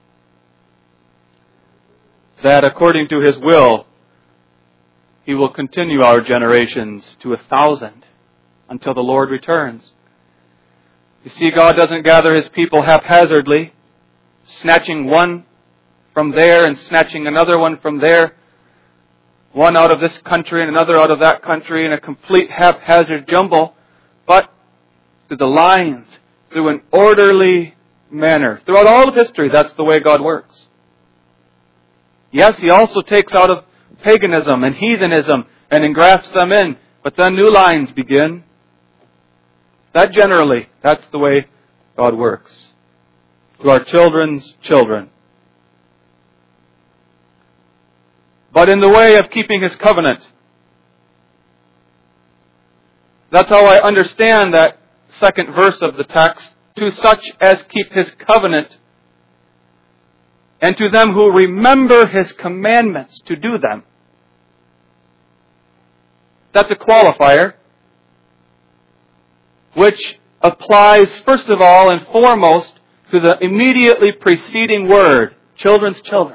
that according to His will, He will continue our generations to 1,000 until the Lord returns. You see, God doesn't gather His people haphazardly, snatching one from there and snatching another one from there, one out of this country and another out of that country in a complete haphazard jumble, but through the lines, through an orderly manner. Throughout all of history, that's the way God works. Yes, He also takes out of paganism and heathenism and engrafts them in, but then new lines begin. That's the way God works. To our children's children. But in the way of keeping His covenant. That's how I understand that second verse of the text. To such as keep His covenant, and to them who remember His commandments to do them. That's a qualifier, which applies first of all and foremost to the immediately preceding word, children's children.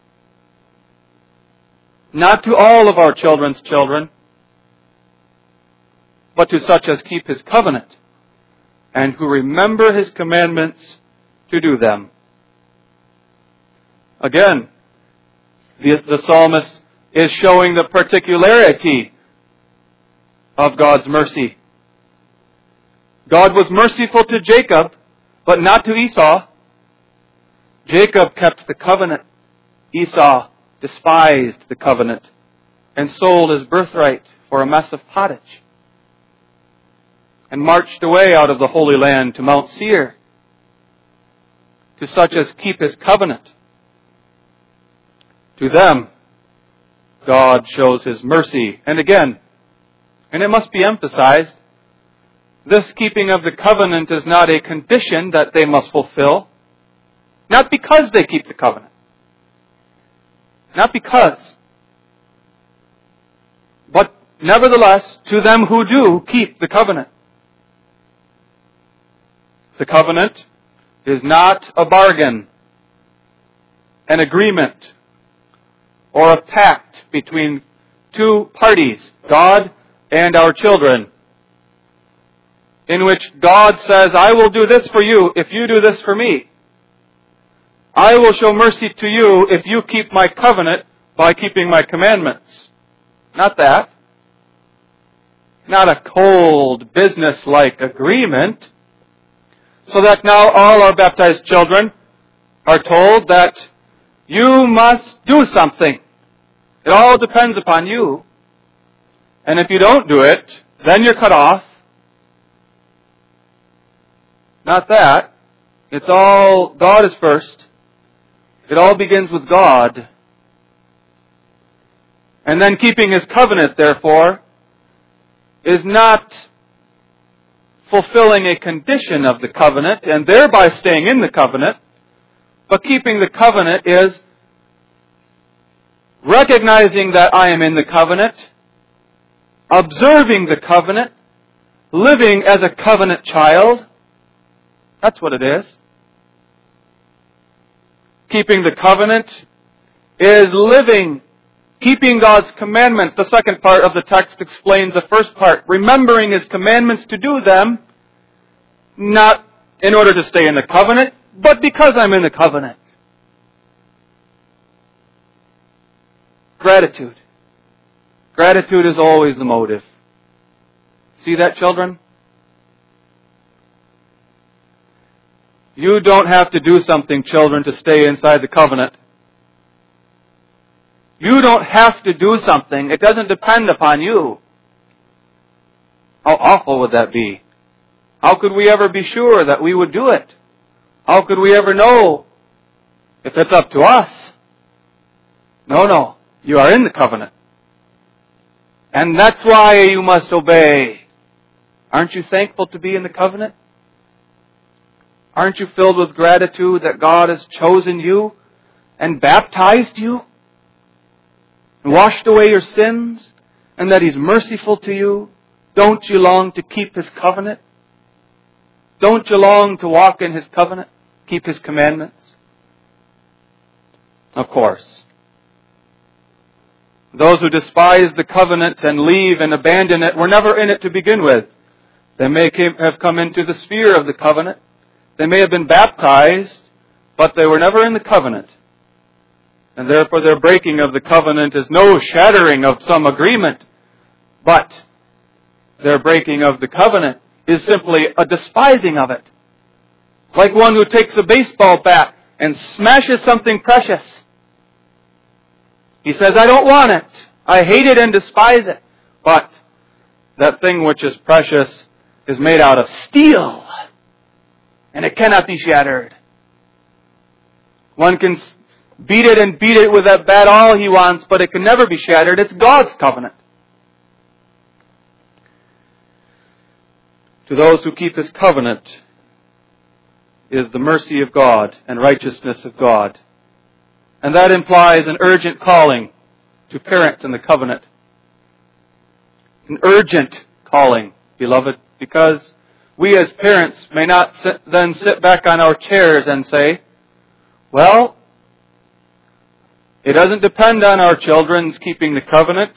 Not to all of our children's children, but to such as keep His covenant, and who remember His commandments to do them. Again, the psalmist is showing the particularity of God's mercy. God was merciful to Jacob, but not to Esau. Jacob kept the covenant. Esau despised the covenant and sold his birthright for a mess of pottage and marched away out of the Holy Land to Mount Seir. To such as keep His covenant, to them God shows His mercy. And again, and it must be emphasized, this keeping of the covenant is not a condition that they must fulfill. Not because they keep the covenant. Not because. But nevertheless, to them who do keep the covenant. The covenant is not a bargain, an agreement, or a pact between two parties, God and our children, in which God says, I will do this for you if you do this for me. I will show mercy to you if you keep my covenant by keeping my commandments. Not that. Not a cold, business-like agreement. So that now all our baptized children are told that you must do something. It all depends upon you. And if you don't do it, then you're cut off. Not that. It's all, God is first. It all begins with God. And then keeping His covenant, therefore, is not fulfilling a condition of the covenant and thereby staying in the covenant, but keeping the covenant is recognizing that I am in the covenant, observing the covenant, living as a covenant child, That's what it is. Keeping the covenant is living, keeping God's commandments. The second part of the text explains the first part. Remembering His commandments to do them, not in order to stay in the covenant, but because I'm in the covenant. Gratitude. Gratitude is always the motive. See that, children? You don't have to do something, children, to stay inside the covenant. You don't have to do something. It doesn't depend upon you. How awful would that be? How could we ever be sure that we would do it? How could we ever know if it's up to us? No. You are in the covenant. And that's why you must obey. Aren't you thankful to be in the covenant? Aren't you filled with gratitude that God has chosen you and baptized you and washed away your sins and that He's merciful to you? Don't you long to keep His covenant? Don't you long to walk in His covenant? Keep His commandments? Of course. Those who despise the covenant and leave and abandon it were never in it to begin with. They may have come into the sphere of the covenant. They may have been baptized, but they were never in the covenant. And therefore their breaking of the covenant is no shattering of some agreement, but their breaking of the covenant is simply a despising of it. Like one who takes a baseball bat and smashes something precious. He says, I don't want it. I hate it and despise it. But that thing which is precious is made out of steel, and it cannot be shattered. One can beat it with that bat all he wants, but it can never be shattered. It's God's covenant. To those who keep His covenant is the mercy of God and righteousness of God. And that implies an urgent calling to parents in the covenant. An urgent calling, beloved, because we as parents may not then sit back on our chairs and say, well, it doesn't depend on our children's keeping the covenant,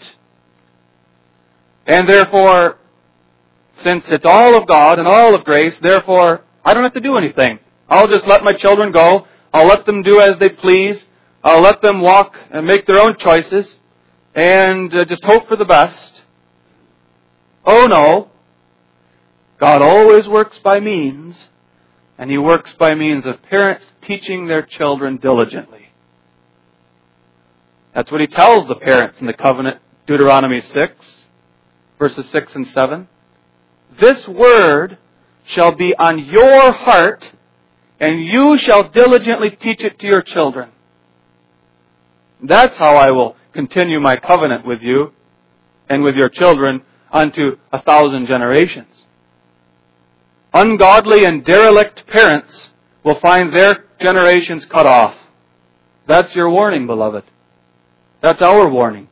and therefore, since it's all of God and all of grace, therefore, I don't have to do anything. I'll just let my children go. I'll let them do as they please. I'll let them walk and make their own choices and just hope for the best. Oh no. God always works by means, and He works by means of parents teaching their children diligently. That's what He tells the parents in the covenant, Deuteronomy 6, verses 6 and 7. This word shall be on your heart, and you shall diligently teach it to your children. That's how I will continue my covenant with you and with your children unto 1,000 generations. Ungodly and derelict parents will find their generations cut off. That's your warning, beloved. That's our warning.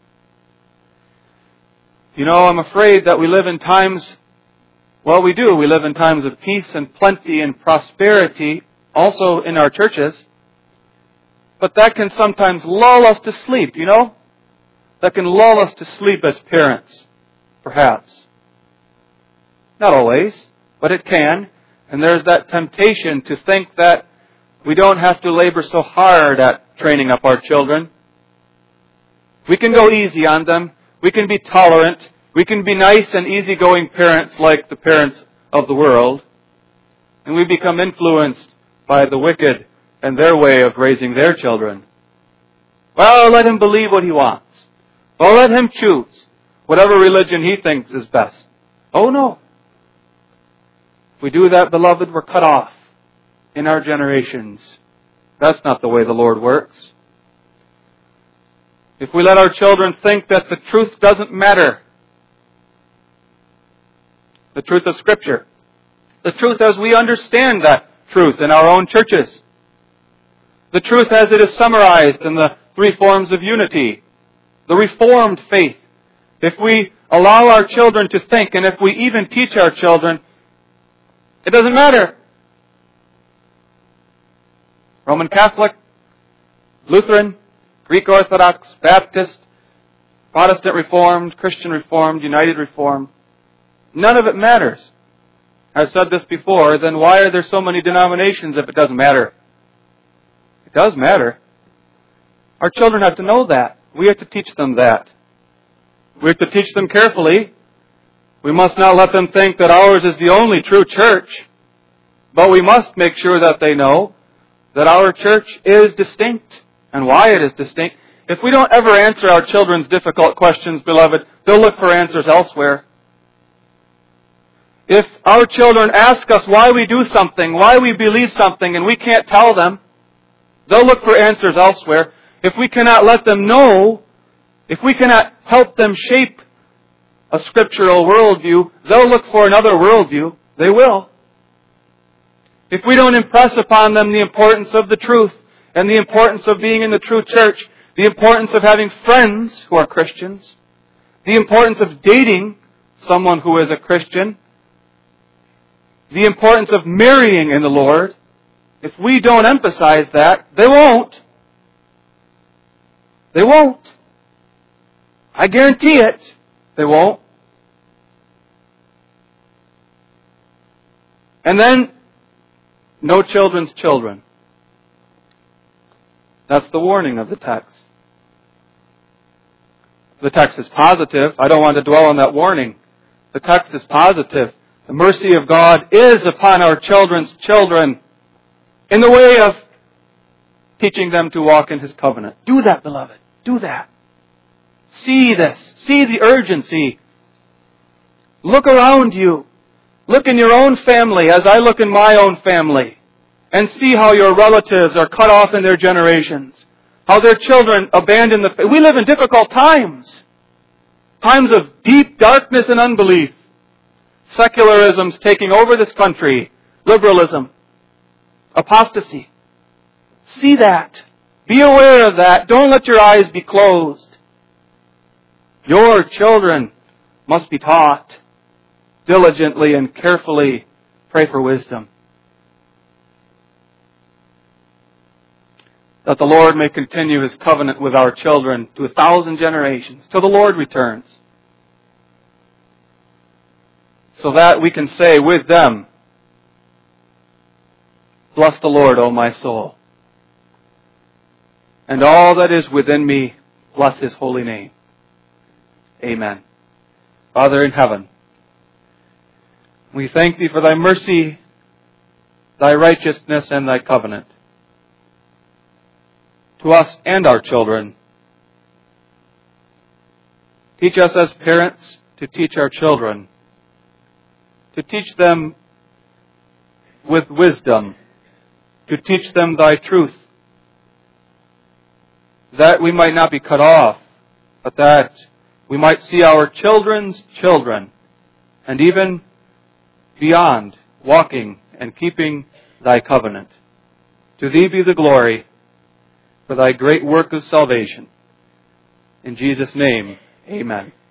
You know, I'm afraid that we live in times, well, we do. We live in times of peace and plenty and prosperity, also in our churches. But that can sometimes lull us to sleep, you know? That can lull us to sleep as parents, perhaps. Not always, but it can. And there's that temptation to think that we don't have to labor so hard at training up our children. We can go easy on them. We can be tolerant. We can be nice and easygoing parents like the parents of the world. And we become influenced by the wicked and their way of raising their children. Well, let him believe what he wants. Well, let him choose whatever religion he thinks is best. Oh, no. If we do that, beloved, we're cut off in our generations. That's not the way the Lord works. If we let our children think that the truth doesn't matter, the truth of Scripture, the truth as we understand that truth in our own churches, the truth as it is summarized in the three forms of unity, the Reformed faith. If we allow our children to think, and if we even teach our children, it doesn't matter. Roman Catholic, Lutheran, Greek Orthodox, Baptist, Protestant Reformed, Christian Reformed, United Reformed. None of it matters. I've said this before, then why are there so many denominations if it doesn't matter? It does matter. Our children have to know that. We have to teach them that. We have to teach them carefully. We must not let them think that ours is the only true church. But we must make sure that they know that our church is distinct and why it is distinct. If we don't ever answer our children's difficult questions, beloved, they'll look for answers elsewhere. If our children ask us why we do something, why we believe something, and we can't tell them, they'll look for answers elsewhere. If we cannot let them know, if we cannot help them shape a scriptural worldview, they'll look for another worldview. They will. If we don't impress upon them the importance of the truth and the importance of being in the true church, the importance of having friends who are Christians, the importance of dating someone who is a Christian, the importance of marrying in the Lord, if we don't emphasize that, they won't. They won't. I guarantee it. They won't. And then, no children's children. That's the warning of the text. The text is positive. I don't want to dwell on that warning. The text is positive. The mercy of God is upon our children's children in the way of teaching them to walk in His covenant. Do that, beloved. Do that. See this. See the urgency. Look around you. Look in your own family as I look in my own family. And see how your relatives are cut off in their generations. How their children abandon the faith. We live in difficult times. Times of deep darkness and unbelief. Secularism's taking over this country. Liberalism. Apostasy. See that. Be aware of that. Don't let your eyes be closed. Your children must be taught diligently and carefully. Pray for wisdom. That the Lord may continue His covenant with our children to 1,000 generations, till the Lord returns. So that we can say with them, bless the Lord, O my soul. And all that is within me, bless His holy name. Amen. Father in heaven, we thank Thee for Thy mercy, Thy righteousness, and Thy covenant. To us and our children. Teach us as parents to teach our children. To teach them with wisdom. To teach them Thy truth. That we might not be cut off, but that we might see our children's children, and even beyond, walking and keeping Thy covenant. To Thee be the glory for Thy great work of salvation. In Jesus' name, amen.